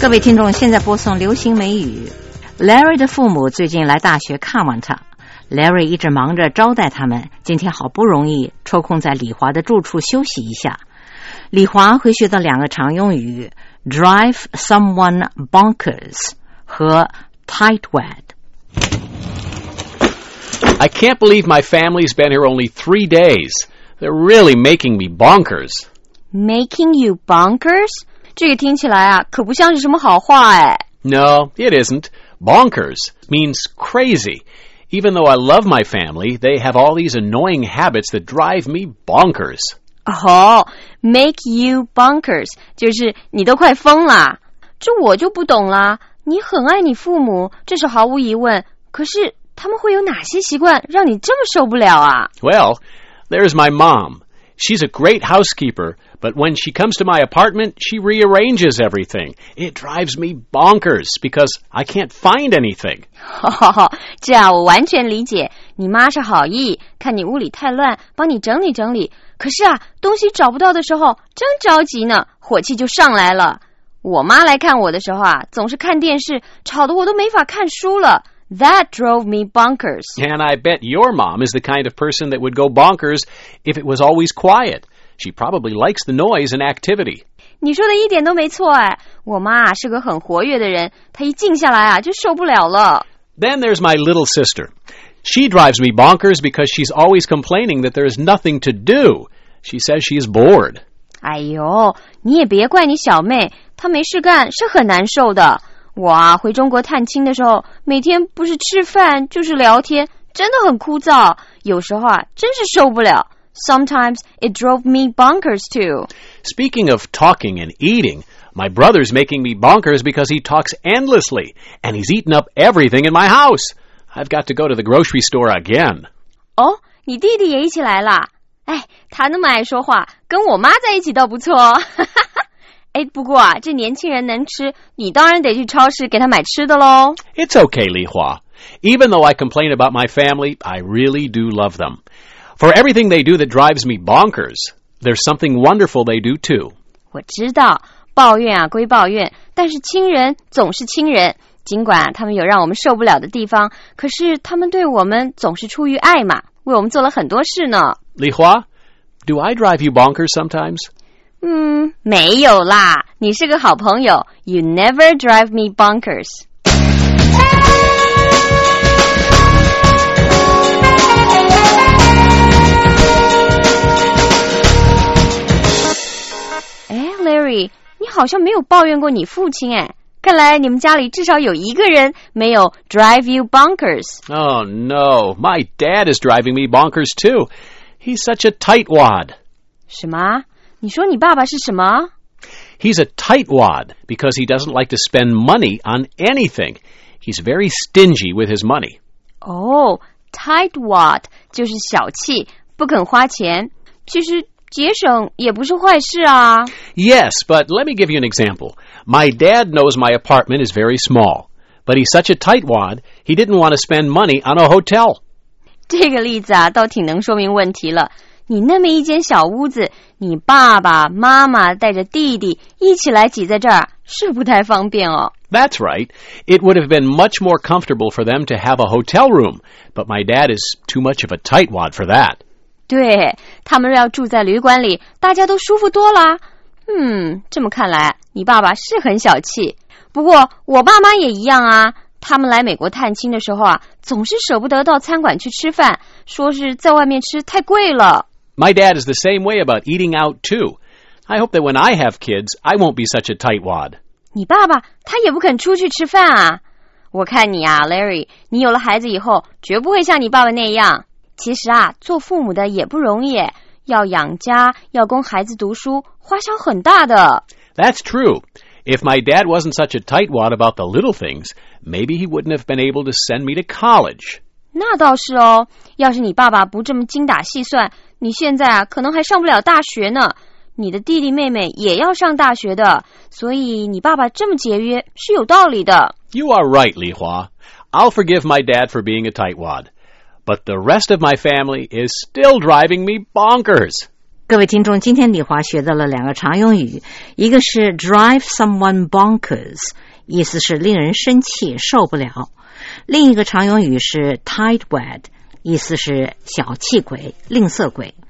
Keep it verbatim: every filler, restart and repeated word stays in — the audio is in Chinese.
各位听众，现在播送流行美语。Larry 的父母最近来大学看望他， Larry 一直忙着招待他们，今天好不容易抽空在李华的住处休息一下。李华会学到两个常用语 drive someone bonkers 和 tightwad。 I can't believe my family's been here only three days. They're really making me bonkers. Making you bonkers? 这个听起来啊，可不像是什么好话哎。 No, it isn't. Bonkers means crazy. Even though I love my family, they have all these annoying habits that drive me bonkers. 哦、oh, make you bonkers 就是你都快疯啦。这我就不懂啦。你很爱你父母，这是毫无疑问。可是他们会有哪些习惯让你这么受不了啊？ Well, there's my mom. She's a great housekeeper, but when she comes to my apartment, she rearranges everything. It drives me bonkers because I can't find anything. 这样我完全理解。你妈是好意，看你屋里太乱，帮你整理整理。可是啊，东西找不到的时候，真着急呢，火气就上来了。我妈来看我的时候啊，总是看电视，吵得我都没法看书了。That drove me bonkers. And I bet your mom is the kind of person that would go bonkers if it was always quiet. She probably likes the noise and activity. 你说的一点都没错哎，我妈啊是个很活跃的人，她一静下来啊就受不了了。 Then there's my little sister. She drives me bonkers because she's always complaining that there's nothing to do. She says she is bored. 哎呦，你也别怪你小妹，她没事干是很难受的。我啊回中国探亲的时候，每天不是吃饭就是聊天，真的很枯燥。有时候啊真是受不了。Sometimes it drove me bonkers too. Speaking of talking and eating, my brother's making me bonkers because he talks endlessly, and he's eaten up everything in my house. I've got to go to the grocery store again. 哦，你弟弟也一起来啦？哎，他那么爱说话，跟我妈在一起倒不错。哎，不过啊，这年轻人能吃，你当然得去超市给他买吃的咯。 It's okay, Li Hua. Even though I complain about my family, I really do love them. For everything they do that drives me bonkers, there's something wonderful they do too. 我知道，抱怨啊归抱怨，但是亲人总是亲人。尽管他们有让我们受不了的地方，可是他们对我们总是出于爱嘛，为我们做了很多事呢。 Li Hua, do I drive you bonkers sometimes? 嗯，没有啦，你是个好朋友。You never drive me bonkers. 哎 ，Larry， 你好像没有抱怨过你父亲哎。看来你们家里至少有一个人没有 drive you bonkers. Oh, no. My dad is driving me bonkers, too. He's such a tightwad. 什么？你说你爸爸是什么？ He's a tightwad because he doesn't like to spend money on anything. He's very stingy with his money. 哦 tightwad 就是小气，不肯花钱。其实节省也不是坏事啊。 Yes, but let me give you an example. My dad knows my apartment is very small, but he's such a tightwad, he didn't want to spend money on a hotel. 这个例子啊，倒挺能说明问题了。你那么一间小屋子，你爸爸妈妈带着弟弟一起来挤在这儿，是不太方便哦。 That's right. It would have been much more comfortable for them to have a hotel room, but my dad is too much of a tightwad for that. 对，他们要住在旅馆里，大家都舒服多了。嗯，这么看来，你爸爸是很小气。不过我爸妈也一样啊，他们来美国探亲的时候啊，总是舍不得到餐馆去吃饭，说是在外面吃太贵了。 My dad is the same way about eating out, too. I hope that when I have kids, I won't be such a tightwad. 你爸爸他也不肯出去吃饭啊。我看你啊 Larry， 你有了孩子以后，绝不会像你爸爸那样。其实啊，做父母的也不容易，要养家，要供孩子读书，花销很大的。 That's true. If my dad wasn't such a tightwad about the little things, maybe he wouldn't have been able to send me to college. 那倒是哦，要是你爸爸不这么精打细算，你现在啊可能还上不了大学呢。你的弟弟妹妹也要上大学的，所以你爸爸这么节约是有道理的。 You are right, Li Hua. I'll forgive my dad for being a tightwad. But the rest of my family is still driving me bonkers. 各位听众，今天李华学到了两个常用语，一个是 drive someone bonkers， 意思是令人生气受不了，另一个常用语是 tightwad， 意思是小气鬼吝啬鬼。